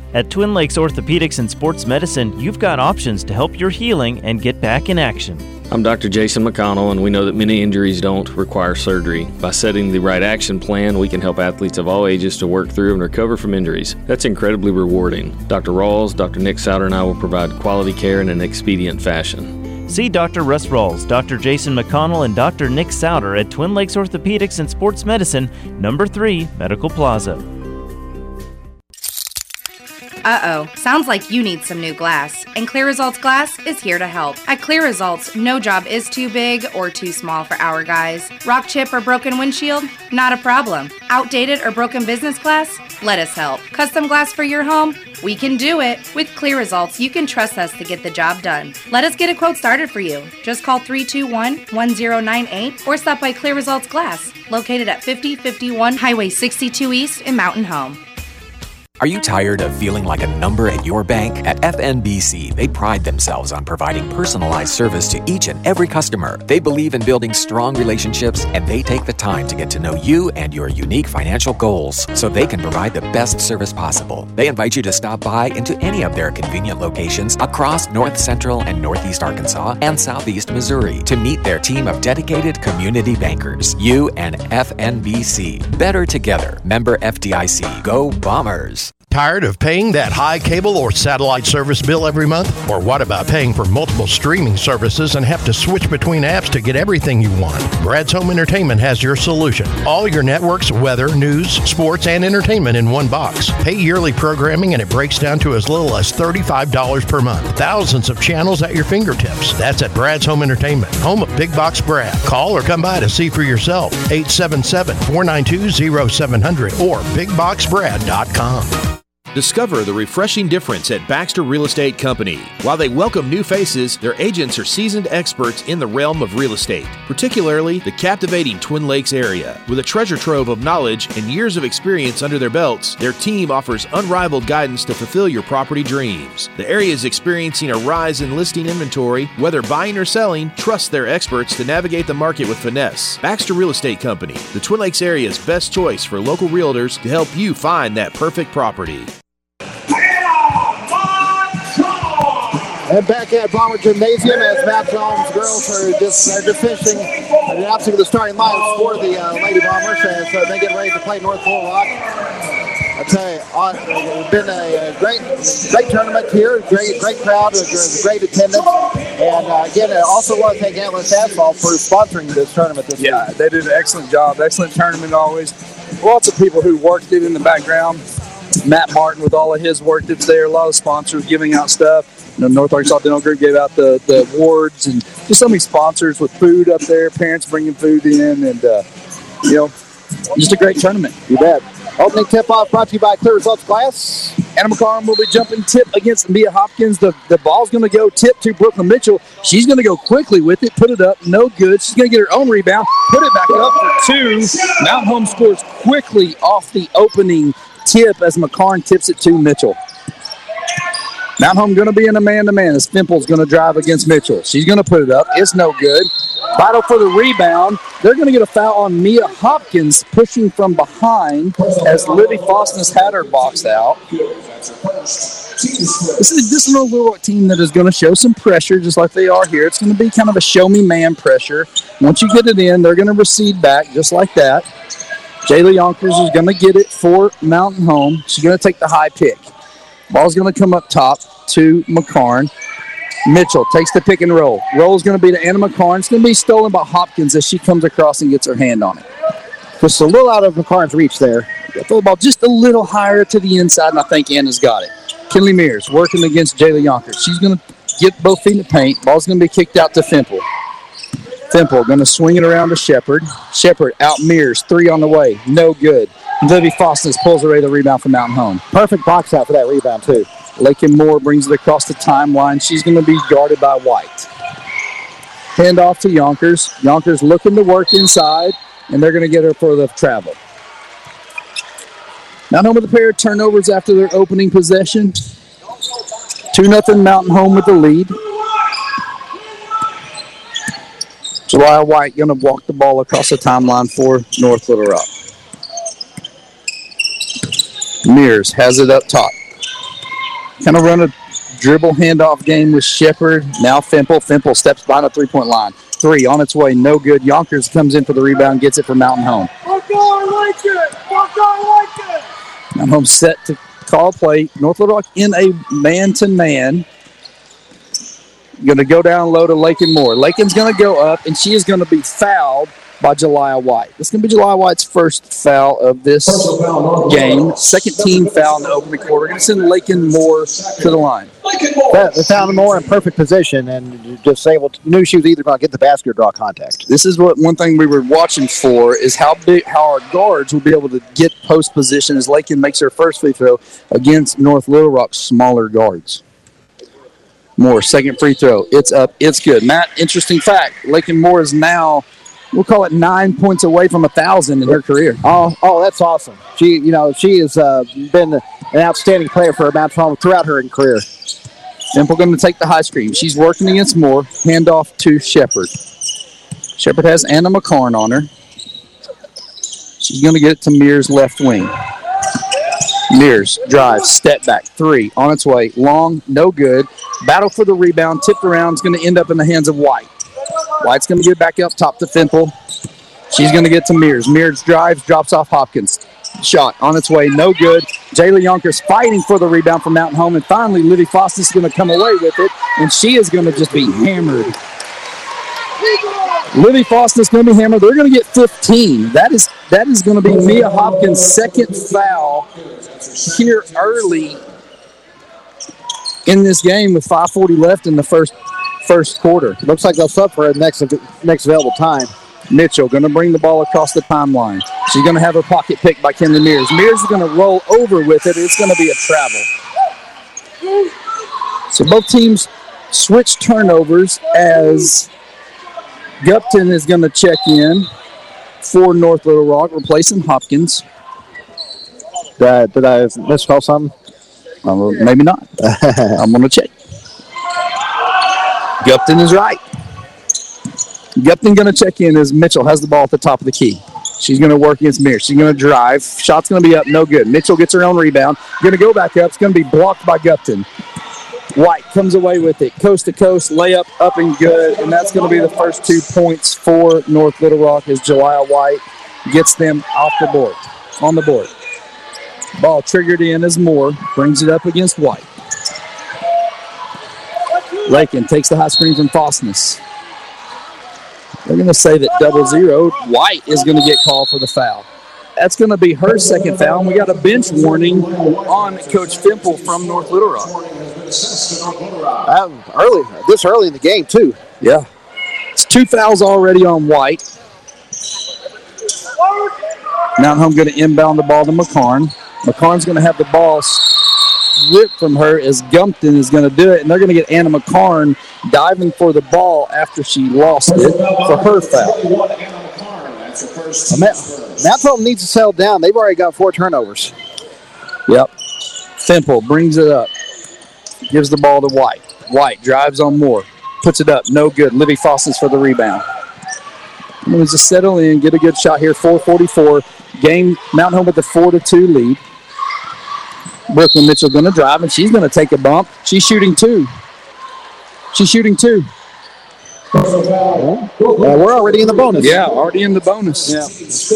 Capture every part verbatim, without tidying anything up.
At Twin Lakes Orthopedics and Sports Medicine, you've got options to help your healing and get back in action. I'm Doctor Jason McConnell, and we know that many injuries don't require surgery. By setting the right action plan, we can help athletes of all ages to work through and recover from injuries. That's incredibly rewarding. Doctor Rawls, Doctor Nick Souter, and I will provide quality care in an expedient fashion. See Doctor Russ Rawls, Doctor Jason McConnell, and Doctor Nick Souter at Twin Lakes Orthopedics and Sports Medicine, number three, Medical Plaza. Uh-oh, sounds like you need some new glass, and Clear Results Glass is here to help. At Clear Results, no job is too big or too small for our guys. Rock chip or broken windshield? Not a problem. Outdated or broken business glass? Let us help. Custom glass for your home? We can do it. With Clear Results, you can trust us to get the job done. Let us get a quote started for you. Just call three two one, one zero nine eight or stop by Clear Results Glass, located at fifty fifty-one Highway sixty-two East in Mountain Home. Are you tired of feeling like a number at your bank? At F N B C, they pride themselves on providing personalized service to each and every customer. They believe in building strong relationships, and they take the time to get to know you and your unique financial goals so they can provide the best service possible. They invite you to stop by into any of their convenient locations across North Central and Northeast Arkansas and Southeast Missouri to meet their team of dedicated community bankers. You and F N B C. Better together. Member F D I C. Go Bombers. Tired of paying that high cable or satellite service bill every month? Or what about paying for multiple streaming services and have to switch between apps to get everything you want? Brad's Home Entertainment has your solution. All your networks, weather, news, sports, and entertainment in one box. Pay yearly programming and it breaks down to as little as thirty-five dollars per month. Thousands of channels at your fingertips. That's at Brad's Home Entertainment, home of Big Box Brad. Call or come by to see for yourself. eight seven seven, four nine two, zero seven zero zero or big box brad dot com. Discover the refreshing difference at Baxter Real Estate Company. While they welcome new faces, their agents are seasoned experts in the realm of real estate, particularly the captivating Twin Lakes area. With a treasure trove of knowledge and years of experience under their belts, their team offers unrivaled guidance to fulfill your property dreams. The area is experiencing a rise in listing inventory. Whether buying or selling, trust their experts to navigate the market with finesse. Baxter Real Estate Company, the Twin Lakes area's best choice for local realtors to help you find that perfect property. And back at Bomber Gymnasium as Mount Jones girls are just, are just finishing and announcing the starting lineups for the uh, Lady Bombers as uh, they get ready to play North Little Rock. I tell you, uh, it's been a, a great, great tournament here. Great, great crowd, great attendance, and uh, again, I also want to thank Atlas Asphalt for sponsoring this tournament this yeah, week. They did an excellent job. Excellent tournament always. Lots of people who worked it in the background. Matt Martin with all of his work that's there. A lot of sponsors giving out stuff. You know, North Arkansas Dental Group gave out the, the awards, and just so many sponsors with food up there, parents bringing food in, and, uh, you know, just a great tournament. You bet. Opening tip-off brought to you by Clear Results Glass. Anna McCarm will be jumping tip against Mia Hopkins. The, the ball's going to go tip to Brooklyn Mitchell. She's going to go quickly with it, put it up, no good. She's going to get her own rebound, put it back up for two. Mount Home scores quickly off the opening tip as McCarn tips it to Mitchell. Mount Home going to be in a man-to-man as Fimple's going to drive against Mitchell. She's going to put it up. It's no good. Battle for the rebound. They're going to get a foul on Mia Hopkins pushing from behind as Libby Fostness had her boxed out. This is, this is a Little Rock team that is going to show some pressure just like they are here. It's going to be kind of a show-me-man pressure. Once you get it in, they're going to recede back just like that. Jayla Yonkers is going to get it for Mountain Home. She's going to take the high pick. Ball's going to come up top to McCarn. Mitchell takes the pick and roll. Roll's going to be to Anna McCarn. It's going to be stolen by Hopkins as she comes across and gets her hand on it. Just a little out of McCarn's reach there. Throw the ball just a little higher to the inside, and I think Anna's got it. Kinley Mears working against Jayla Yonkers. She's going to get both feet in the paint. Ball's going to be kicked out to Fimple. Fimple going to swing it around to Shepard. Shepard out Mears. Three on the way. No good. Libby Fostness pulls away the rebound from Mountain Home. Perfect box out for that rebound, too. Lakin Moore brings it across the timeline. She's going to be guarded by White. Hand off to Yonkers. Yonkers looking to work inside, and they're going to get her for the travel. Mountain Home with a pair of turnovers after their opening possession. two nothing Mountain Home with the lead. Julia White going to walk the ball across the timeline for North Little Rock. Mears has it up top. kind of run a dribble handoff game with Shepherd. Now Fimple. Fimple steps behind a three-point line. Three on its way, no good. Yonkers comes in for the rebound, gets it for Mountain Home. Mountain Home set to call play. North Little Rock in a man-to-man. Going to go down low to Lakin Moore. Lakin's going to go up, and she is going to be fouled by Jeliah White. This is going to be Jeliah White's first foul of this game. Second team foul in the opening quarter. We're going to send Lakin Moore to the line. They found Moore in perfect position and just able to, knew she was either going to get the basket or draw contact. This is what one thing we were watching for is how big, how our guards will be able to get post position as Lakin makes her first free throw against North Little Rock's smaller guards. Moore, second free throw. It's up. It's good. Matt, interesting fact. Lakin Moore is now, we'll call it nine points away from a thousand in her career. Oh, oh, that's awesome. She, you know, she has uh, been an outstanding player for Mountain Home throughout her career. Simple going to take the high screen. She's working against Moore. Handoff to Shepherd. Shepherd has Anna McCarn on her. She's going to get it to Mears left wing. Mears drives, step back, three on its way, long, no good. Battle for the rebound, tipped around, is going to end up in the hands of White. White's going to get back up top to Fimple. She's going to get to Mears. Mears drives, drops off Hopkins. Shot on its way, no good. Jayla Yonkers fighting for the rebound from Mountain Home, and finally Livy Foster is going to come away with it, and she is going to just be hammered. Livy Foster is going to be hammered. They're going to get fifteen. That is that is going to be Mia Hopkins' second foul here early in this game with five forty left in the first first quarter. Looks like they'll sub for her next next available time. Mitchell going to bring the ball across the timeline. She's going to have her pocket picked by Kendra Mears. Mears is going to roll over with it. It's going to be a travel. So both teams switch turnovers as Gupton is going to check in for North Little Rock, replacing Hopkins. Did I, did I miscall something? Uh, maybe not. I'm going to check. Gupton is right. Gupton going to check in as Mitchell has the ball at the top of the key. She's going to work against Mears. She's going to drive. Shot's going to be up, no good. Mitchell gets her own rebound. Going to go back up. It's going to be blocked by Gupton. White comes away with it. Coast to coast, layup up and good. And that's going to be the first two points for North Little Rock as Jeliah White gets them off the board, on the board. Ball triggered in as Moore brings it up against White. Lakin takes the high screen from Fosness. They're going to say that double zero. White is going to get called for the foul. That's going to be her second foul. And we got a bench warning on Coach Fimple from North Little Rock. Um, early, this early in the game, too. Yeah. It's two fouls already on White. Mountain Home going to inbound the ball to McCarn. McCarn's going to have the ball ripped from her as Gumpton is going to do it, and they're going to get Anna McCarn diving for the ball after she lost it for her foul. Mount Home needs to settle down. They've already got four turnovers. Yep. Fimple brings it up. Gives the ball to White. White drives on Moore. Puts it up. No good. Livy Fosters for the rebound. Moves to settle in. Get a good shot here. four forty-four. Game Mountain Home with the four to two lead. Brooklyn Mitchell going to drive, and she's going to take a bump. She's shooting two. She's shooting two. Uh, we're already in the bonus. Yeah, already in the bonus. Yeah.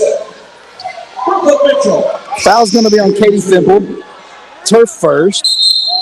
Foul's going to be on Katie Fimple. It's her first.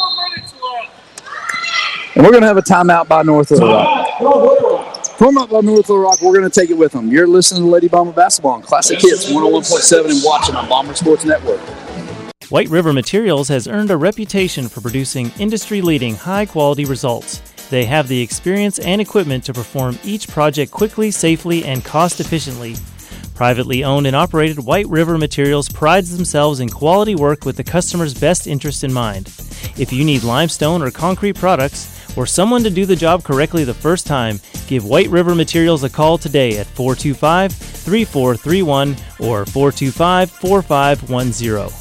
And we're going to have a timeout by North Little Rock. Timeout by North Little Rock. We're going to take it with them. You're listening to Lady Bomber Basketball on Classic Hits one oh one point seven and watching on Bomber Sports Network. White River Materials has earned a reputation for producing industry-leading, high-quality results. They have the experience and equipment to perform each project quickly, safely, and cost-efficiently. Privately owned and operated, White River Materials prides themselves in quality work with the customer's best interest in mind. If you need limestone or concrete products, or someone to do the job correctly the first time, give White River Materials a call today at four two five, three four three one or four two five, four five one zero.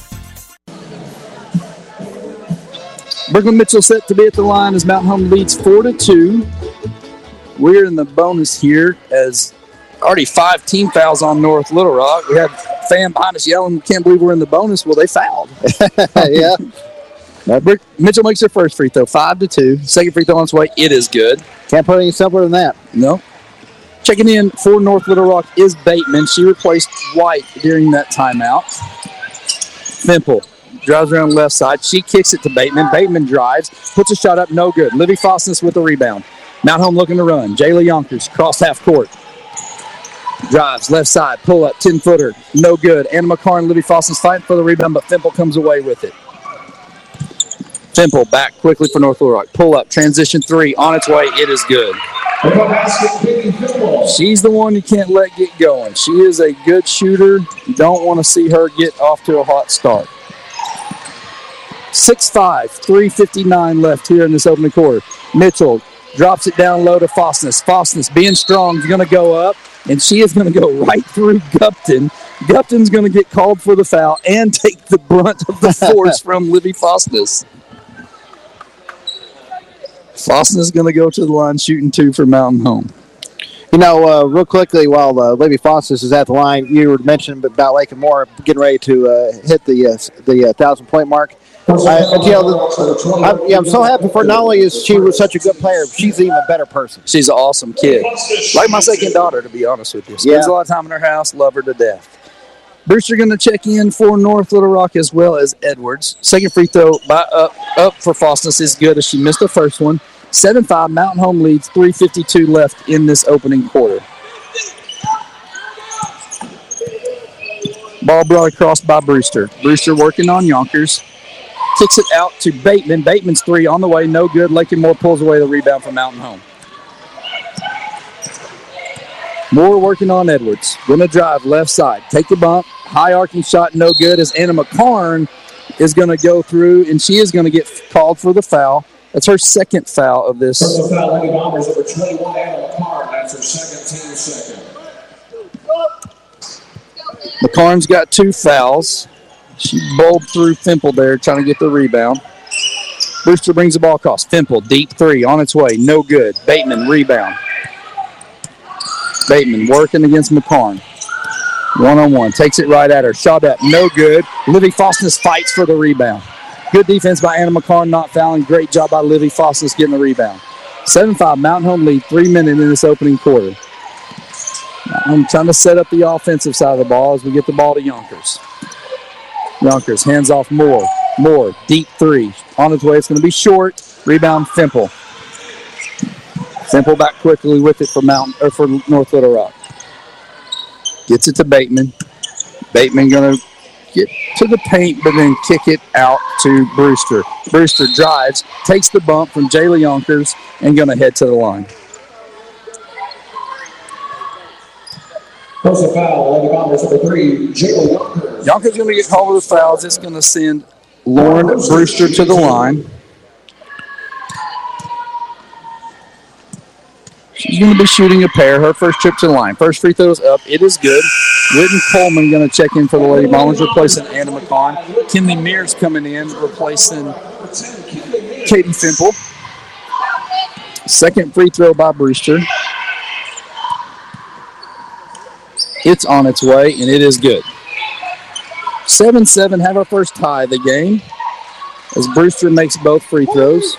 Brooklyn Mitchell set to be at the line as Mountain Home leads four to two. We're in the bonus here as already five team fouls on North Little Rock. We had a fan behind us yelling, can't believe we're in the bonus. Well, they fouled. Yeah. Uh, Brick, Mitchell makes her first free throw, five to two. Second free throw on its way. It is good. Can't put any simpler than that. No. Checking in for North Little Rock is Bateman. She replaced White during that timeout. Fimple drives around left side. She kicks it to Bateman. Bateman drives, puts a shot up, no good. Livy Fosnes with the rebound. Mount Home looking to run. Jayla Yonkers cross half court. Drives left side, pull up, ten-footer, no good. Anna McCarn, Livy Fosnes fighting for the rebound, but Fimple comes away with it. Fimple back quickly for North Little Rock. Pull up, transition three, on its way, it is good. She's the one you can't let get going. She is a good shooter. You don't want to see her get off to a hot start. six five, three fifty-nine left here in this opening quarter. Mitchell drops it down low to Fosnes. Fosnes, being strong, is going to go up, and she is going to go right through Gupton. Gupton's going to get called for the foul and take the brunt of the force from Livy Fosnes. Fosnes is going to go to the line shooting two for Mountain Home. You know, uh, real quickly, while uh, Livy Fosnes is at the line, you were mentioning about Lake and Moore getting ready to uh, hit the uh, the uh, thousand-point mark. I, you know, I'm, yeah, I'm so happy for not only is she was such a good player, but she's even a better person. She's an awesome kid. Like my second daughter, to be honest with you. Spends Yeah. a lot of time in her house, love her to death. Brewster going to check in for North Little Rock as well as Edwards. Second free throw by up, up for Fosnes is good as she missed the first one. seven five, Mountain Home leads, three fifty-two left in this opening quarter. Ball brought across by Brewster. Brewster working on Yonkers. Kicks it out to Bateman. Bateman's three on the way, no good. Lakin Moore pulls away the rebound from Mountain Home. Moore working on Edwards. Going to drive left side. Take the bump. High arcing shot, no good, as Anna McCarn is going to go through, and she is going to get called for the foul. That's her second foul of this. Personal foul, Lady Bombers, number twenty-one, Anna McCarn. That's her second, team second. McCarn's got two fouls. She bowled through Fimple there, trying to get the rebound. Brewster brings the ball across. Fimple, deep three, on its way, no good. Bateman, rebound. Bateman working against McCarn. One-on-one, takes it right at her. Shot up, no good. Livy Fosnes fights for the rebound. Good defense by Anna McCarn, not fouling. Great job by Livy Fosnes getting the rebound. seven five, Mountain Home lead, three minutes in this opening quarter. I'm trying to set up the offensive side of the ball as we get the ball to Yonkers. Yonkers, hands off Moore. Moore, deep three. On its way, it's going to be short. Rebound, Fimple. Fimple back quickly with it for Mountain or for North Little Rock. Gets it to Bateman. Bateman going to get to the paint, but then kick it out to Brewster. Brewster drives, takes the bump from Jayla Yonkers, and going to head to the line. Personal foul, Lady Bombers, number three, Jayla Yonkers. Yonkers going to get called with the fouls. It's going to send Lauren Brewster to the line. She's going to be shooting a pair. Her first trip to the line. First free throw is up. It is good. Whitten Coleman going to check in for the Lady Bombers, replacing Anna McCarn. Kinley Mears coming in, replacing Katie Fimple. Second free throw by Brewster. It's on its way, and it is good. seven seven have our first tie of the game as Brewster makes both free throws.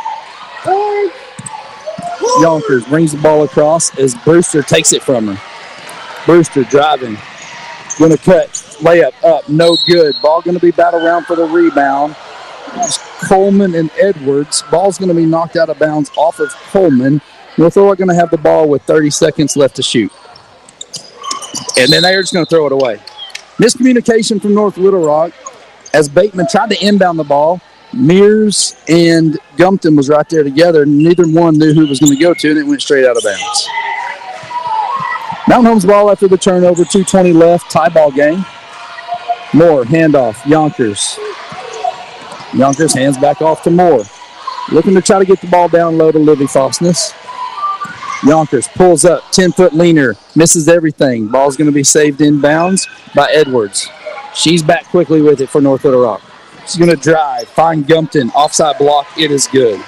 Yonkers brings the ball across as Brewster takes it from her. Brewster driving. Going to cut. Layup up. No good. Ball going to be battled around for the rebound. It's Coleman and Edwards. Ball's going to be knocked out of bounds off of Coleman. North Little Rock going to have the ball with thirty seconds left to shoot. And then they're just going to throw it away. Miscommunication from North Little Rock as Bateman tried to inbound the ball. Mears and Gumpton was right there together. Neither one knew who it was going to go to, and it went straight out of bounds. Mountain Home's ball after the turnover, two twenty left, tie ball game. Moore, handoff, Yonkers. Yonkers hands back off to Moore. Looking to try to get the ball down low to Livy Fosnes. Yonkers pulls up, ten-foot leaner, misses everything. Ball's going to be saved in bounds by Edwards. She's back quickly with it for North Little Rock. She's going to drive, find Gumpton, offside block. It is good.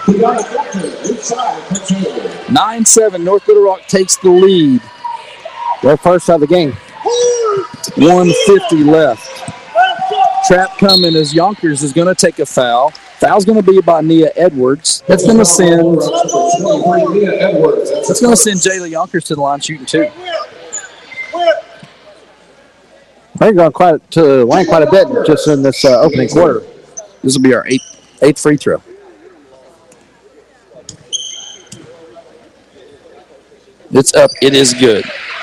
nine seven, North Little Rock takes the lead. Their first shot of the game. one fifty left. Trap coming as Yonkers is going to take a foul. Foul's going to be by Nia Edwards. That's going to send. That's going to send Jayla Yonkers to the line shooting two. They're going quite to the line quite a bit just in this uh, opening quarter. This will be our eighth eighth free throw. It's up. It is good.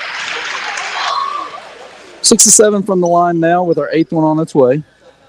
Six to seven from the line now with our eighth one on its way.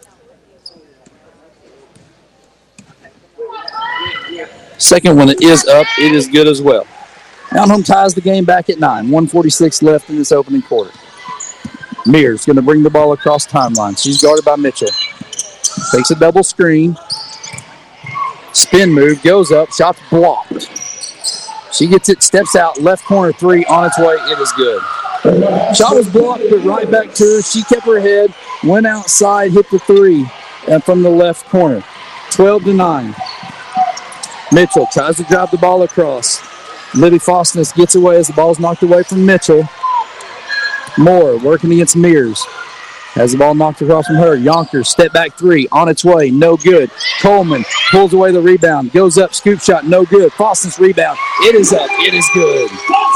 Second one is up. It is good as well. Mount Home ties the game back at nine. one forty-six left in this opening quarter. Mears going to bring the ball across timeline. She's guarded by Mitchell. Takes a double screen. Spin move. Goes up. Shot's blocked. She gets it. Steps out. Left corner three on its way. It is good. Shot was blocked, but right back to her. She kept her head. Went outside. Hit the three and from the left corner. twelve to nine. Mitchell tries to drive the ball across. Libby Fostness gets away as the ball's knocked away from Mitchell. Moore working against Mears. Has the ball knocked across from her. Yonkers, step back three, on its way, no good. Coleman pulls away the rebound, goes up, scoop shot, no good. Fostness rebound, it is up, it is good.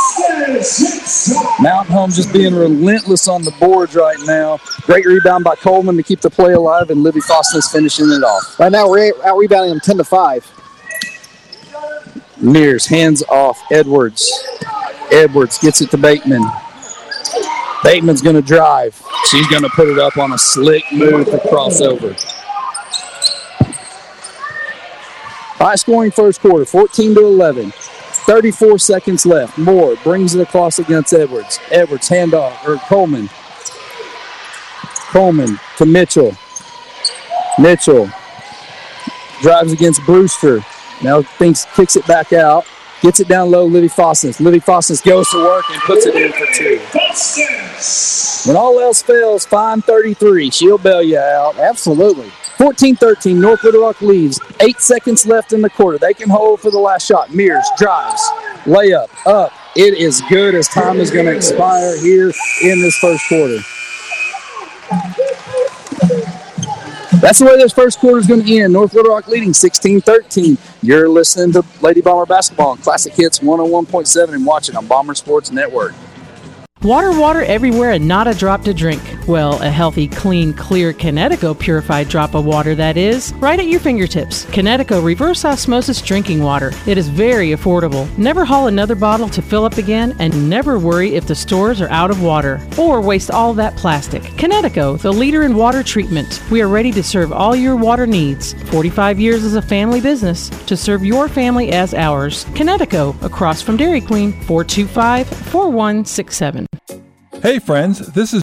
Mount Home just being relentless on the boards right now. Great rebound by Coleman to keep the play alive, and Libby Fostness finishing it off. Right now we're out rebounding them ten to five. Mears, hands off, Edwards. Edwards gets it to Bateman. Bateman's going to drive. She's going to put it up on a slick move for crossover. High scoring first quarter, fourteen to eleven. thirty-four seconds left. Moore brings it across against Edwards. Edwards, handoff, or Coleman. Coleman to Mitchell. Mitchell drives against Brewster. Now thinks, kicks it back out. Gets it down low, Libby Fostness. Libby Fostness goes to work and puts it in for two. When all else fails, find thirty-three. She'll bail you out. Absolutely. fourteen thirteen, North Little Rock leads. Eight seconds left in the quarter. They can hold for the last shot. Mears drives. Layup up. It is good as time is going to expire here in this first quarter. That's the way this first quarter is going to end. North Little Rock leading sixteen thirteen. You're listening to Lady Bomber Basketball on Classic Hits one oh one point seven and watching on Bomber Sports Network. Water, water everywhere and not a drop to drink. Well, a healthy, clean, clear Connecticut purified drop of water, that is, right at your fingertips. Connecticut reverse osmosis drinking water. It is very affordable. Never haul another bottle to fill up again, and never worry if the stores are out of water or waste all that plastic. Connecticut, the leader in water treatment. We are ready to serve all your water needs. forty-five years as a family business to serve your family as ours. Connecticut, across from Dairy Queen, four two five, four one six seven. Hey friends, this is